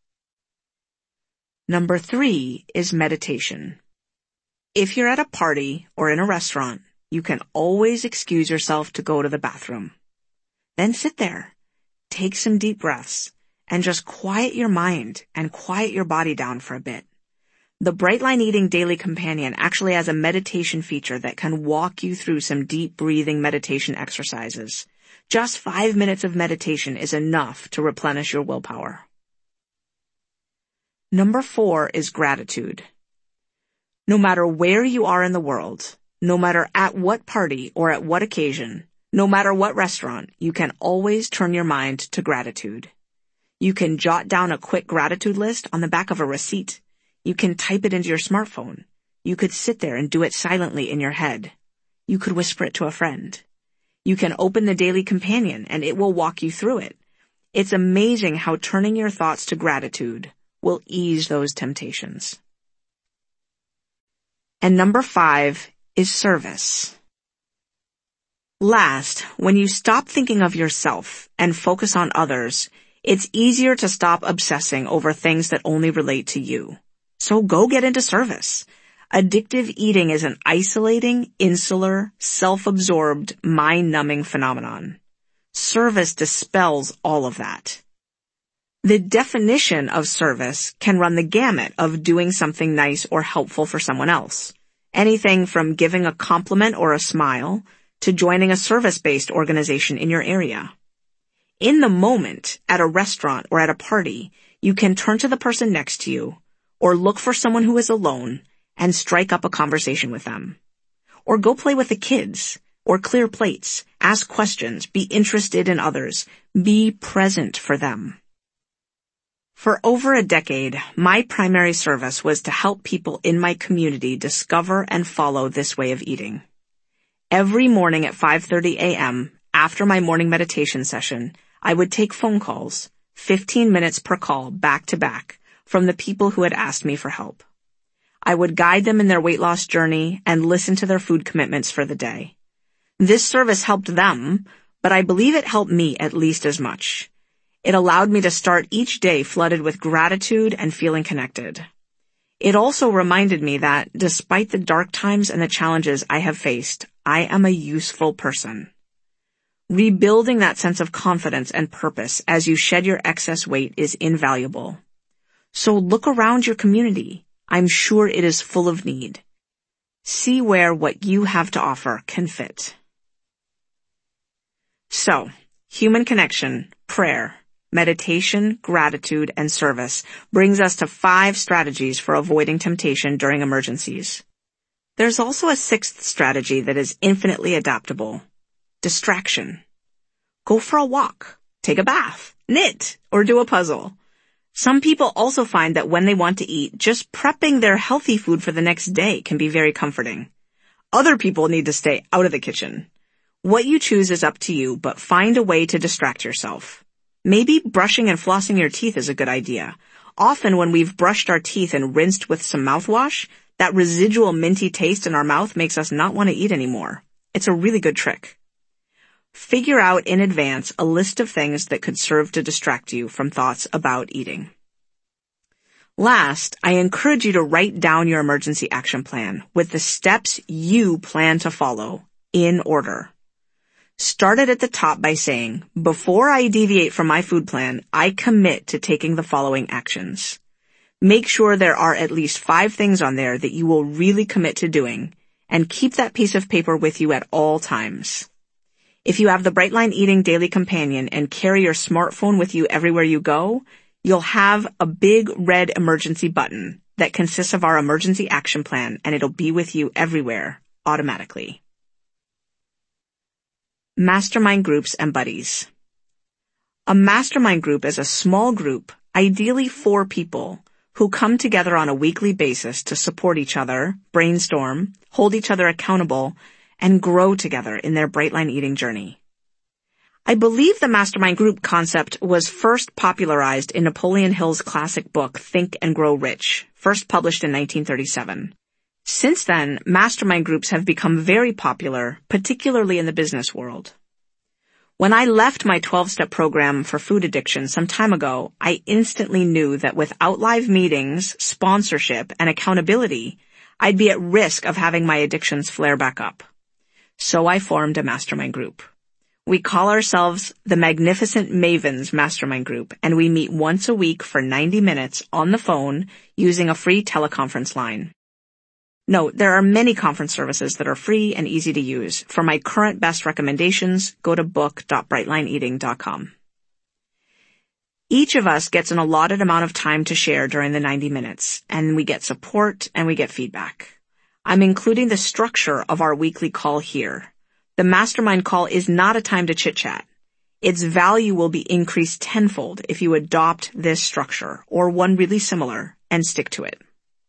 Number three is meditation. If you're at a party or in a restaurant, you can always excuse yourself to go to the bathroom. Then sit there, take some deep breaths, and just quiet your mind and quiet your body down for a bit. The Brightline Eating Daily Companion actually has a meditation feature that can walk you through some deep breathing meditation exercises. Just five minutes of meditation is enough to replenish your willpower. Number four is gratitude. No matter where you are in the world, no matter at what party or at what occasion, no matter what restaurant, you can always turn your mind to gratitude. You can jot down a quick gratitude list on the back of a receipt. You can type it into your smartphone. You could sit there and do it silently in your head. You could whisper it to a friend. You can open the Daily Companion and it will walk you through it. It's amazing how turning your thoughts to gratitude will ease those temptations. And number five is service. Last, when you stop thinking of yourself and focus on others, it's easier to stop obsessing over things that only relate to you. So go get into service. Addictive eating is an isolating, insular, self-absorbed, mind-numbing phenomenon. Service dispels all of that. The definition of service can run the gamut of doing something nice or helpful for someone else. Anything from giving a compliment or a smile to joining a service-based organization in your area. In the moment, at a restaurant or at a party, you can turn to the person next to you or look for someone who is alone and strike up a conversation with them. Or go play with the kids or clear plates, ask questions, be interested in others, be present for them. For over a decade, my primary service was to help people in my community discover and follow this way of eating. Every morning at five thirty a.m., after my morning meditation session, I would take phone calls, fifteen minutes per call, back to back, from the people who had asked me for help. I would guide them in their weight loss journey and listen to their food commitments for the day. This service helped them, but I believe it helped me at least as much. It allowed me to start each day flooded with gratitude and feeling connected. It also reminded me that, despite the dark times and the challenges I have faced, I am a useful person. Rebuilding that sense of confidence and purpose as you shed your excess weight is invaluable. So look around your community. I'm sure it is full of need. See where what you have to offer can fit. So, human connection, prayer, meditation, gratitude, and service brings us to five strategies for avoiding temptation during emergencies. There's also a sixth strategy that is infinitely adaptable. Distraction. Go for a walk, take a bath, knit, or do a puzzle. Some people also find that when they want to eat, just prepping their healthy food for the next day can be very comforting. Other people need to stay out of the kitchen. What you choose is up to you, but find a way to distract yourself. Maybe brushing and flossing your teeth is a good idea. Often when we've brushed our teeth and rinsed with some mouthwash, that residual minty taste in our mouth makes us not want to eat anymore. It's a really good trick. Figure out in advance a list of things that could serve to distract you from thoughts about eating. Last, I encourage you to write down your emergency action plan with the steps you plan to follow in order. Start it at the top by saying, before I deviate from my food plan, I commit to taking the following actions. Make sure there are at least five things on there that you will really commit to doing, and keep that piece of paper with you at all times. If you have the Brightline Eating Daily Companion and carry your smartphone with you everywhere you go, you'll have a big red emergency button that consists of our emergency action plan, and it'll be with you everywhere, automatically. Mastermind groups and buddies. A mastermind group is a small group, ideally four people, who come together on a weekly basis to support each other, brainstorm, hold each other accountable, and grow together in their Brightline eating journey. I believe the mastermind group concept was first popularized in Napoleon Hill's classic book, Think and Grow Rich, first published in nineteen thirty-seven. Since then, mastermind groups have become very popular, particularly in the business world. When I left my twelve-step program for food addiction some time ago, I instantly knew that without live meetings, sponsorship, and accountability, I'd be at risk of having my addictions flare back up. So I formed a mastermind group. We call ourselves the Magnificent Mavens Mastermind Group, and we meet once a week for ninety minutes on the phone using a free teleconference line. Note, there are many conference services that are free and easy to use. For my current best recommendations, go to book dot brightline eating dot com. Each of us gets an allotted amount of time to share during the ninety minutes, and we get support and we get feedback. I'm including the structure of our weekly call here. The mastermind call is not a time to chit-chat. Its value will be increased tenfold if you adopt this structure, or one really similar, and stick to it.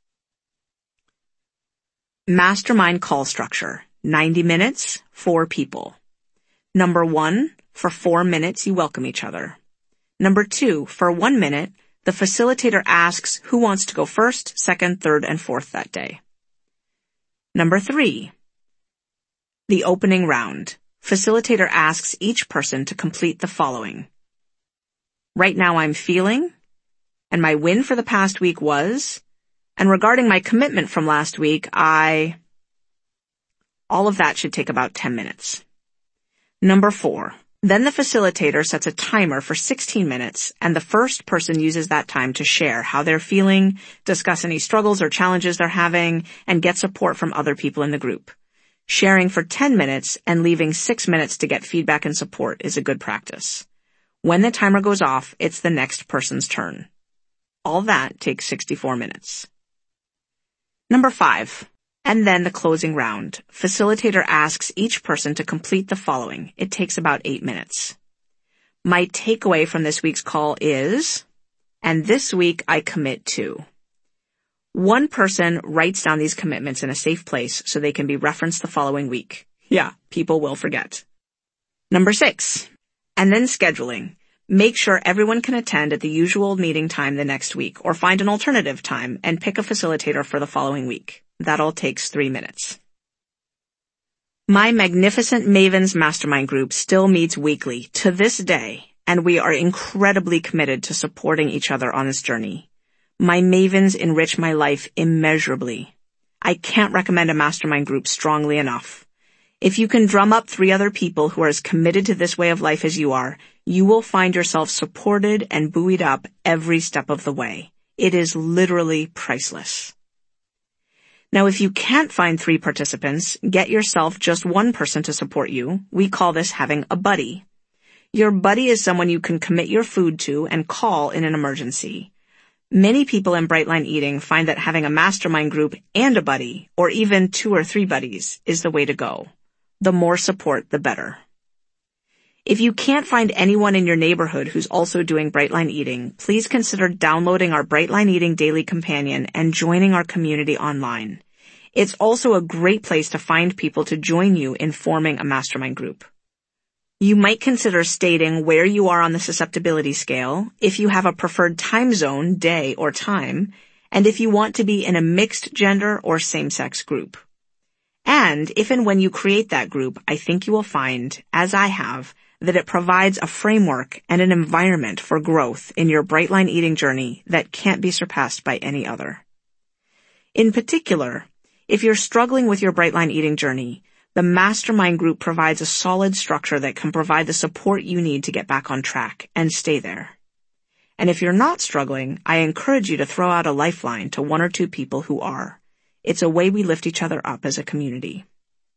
Mastermind call structure. ninety minutes, four people. Number one, for four minutes you welcome each other. Number two, for one minute, the facilitator asks who wants to go first, second, third, and fourth that day. Number three, the opening round. facilitator asks each person to complete the following. Right now I'm feeling, and my win for the past week was, and regarding my commitment from last week, I... All of that should take about ten minutes. Number four. Then the facilitator sets a timer for sixteen minutes, and the first person uses that time to share how they're feeling, discuss any struggles or challenges they're having, and get support from other people in the group. Sharing for ten minutes and leaving six minutes to get feedback and support is a good practice. When the timer goes off, it's the next person's turn. All that takes sixty-four minutes. Number five. And then the closing round. Facilitator asks each person to complete the following. It takes about eight minutes. My takeaway from this week's call is, and this week I commit to. One person writes down these commitments in a safe place so they can be referenced the following week. Yeah, people will forget. Number six. And then scheduling. Make sure everyone can attend at the usual meeting time the next week, or find an alternative time and pick a facilitator for the following week. That all takes three minutes. My Magnificent Mavens Mastermind group still meets weekly to this day, and we are incredibly committed to supporting each other on this journey. My Mavens enrich my life immeasurably. I can't recommend a mastermind group strongly enough. If you can drum up three other people who are as committed to this way of life as you are, you will find yourself supported and buoyed up every step of the way. It is literally priceless. Now, if you can't find three participants, get yourself just one person to support you. We call this having a buddy. Your buddy is someone you can commit your food to and call in an emergency. Many people in Brightline Eating find that having a mastermind group and a buddy, or even two or three buddies, is the way to go. The more support, the better. If you can't find anyone in your neighborhood who's also doing Brightline Eating, please consider downloading our Brightline Eating Daily Companion and joining our community online. It's also a great place to find people to join you in forming a mastermind group. You might consider stating where you are on the susceptibility scale, if you have a preferred time zone, day, or time, and if you want to be in a mixed gender or same-sex group. And if and when you create that group, I think you will find, as I have, that it provides a framework and an environment for growth in your Brightline Eating journey that can't be surpassed by any other. In particular, if you're struggling with your Brightline Eating journey, the mastermind group provides a solid structure that can provide the support you need to get back on track and stay there. And if you're not struggling, I encourage you to throw out a lifeline to one or two people who are. It's a way we lift each other up as a community.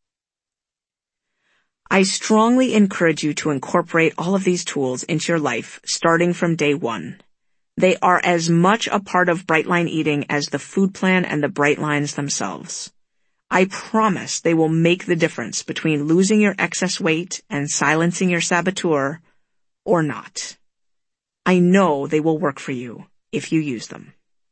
I strongly encourage you to incorporate all of these tools into your life starting from day one. They are as much a part of Brightline Eating as the food plan and the Bright Lines themselves. I promise they will make the difference between losing your excess weight and silencing your saboteur or not. I know they will work for you if you use them.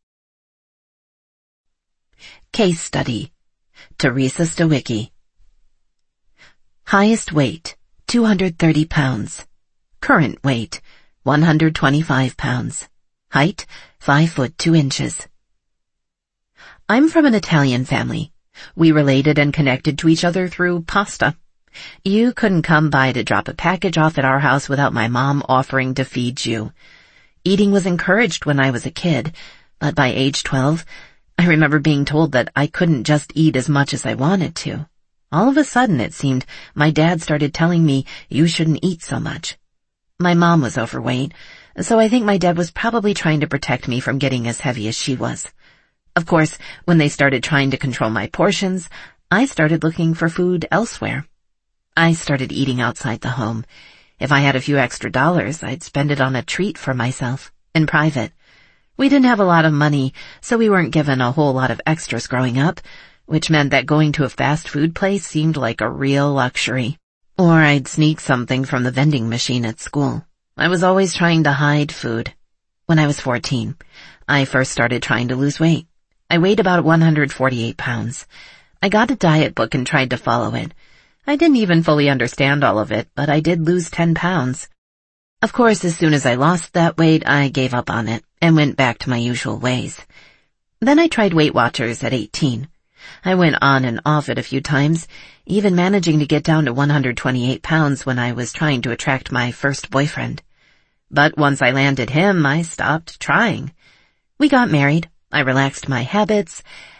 Case Study. Teresa Stawicki. Highest weight, two hundred thirty pounds. Current weight, one hundred twenty-five pounds. Height, five foot two inches. I'm from an Italian family. We related and connected to each other through pasta. You couldn't come by to drop a package off at our house without my mom offering to feed you. Eating was encouraged when I was a kid, but by age twelve, I remember being told that I couldn't just eat as much as I wanted to. All of a sudden, it seemed, my dad started telling me you shouldn't eat so much. My mom was overweight, so I think my dad was probably trying to protect me from getting as heavy as she was. Of course, when they started trying to control my portions, I started looking for food elsewhere. I started eating outside the home. If I had a few extra dollars, I'd spend it on a treat for myself, in private. We didn't have a lot of money, so we weren't given a whole lot of extras growing up, which meant that going to a fast food place seemed like a real luxury. Or I'd sneak something from the vending machine at school. I was always trying to hide food. When I was fourteen, I first started trying to lose weight. I weighed about one hundred forty-eight pounds. I got a diet book and tried to follow it. I didn't even fully understand all of it, but I did lose ten pounds. Of course, as soon as I lost that weight, I gave up on it and went back to my usual ways. Then I tried Weight Watchers at eighteen. I went on and off it a few times, even managing to get down to one hundred twenty-eight pounds when I was trying to attract my first boyfriend. But once I landed him, I stopped trying. We got married, I relaxed my habits,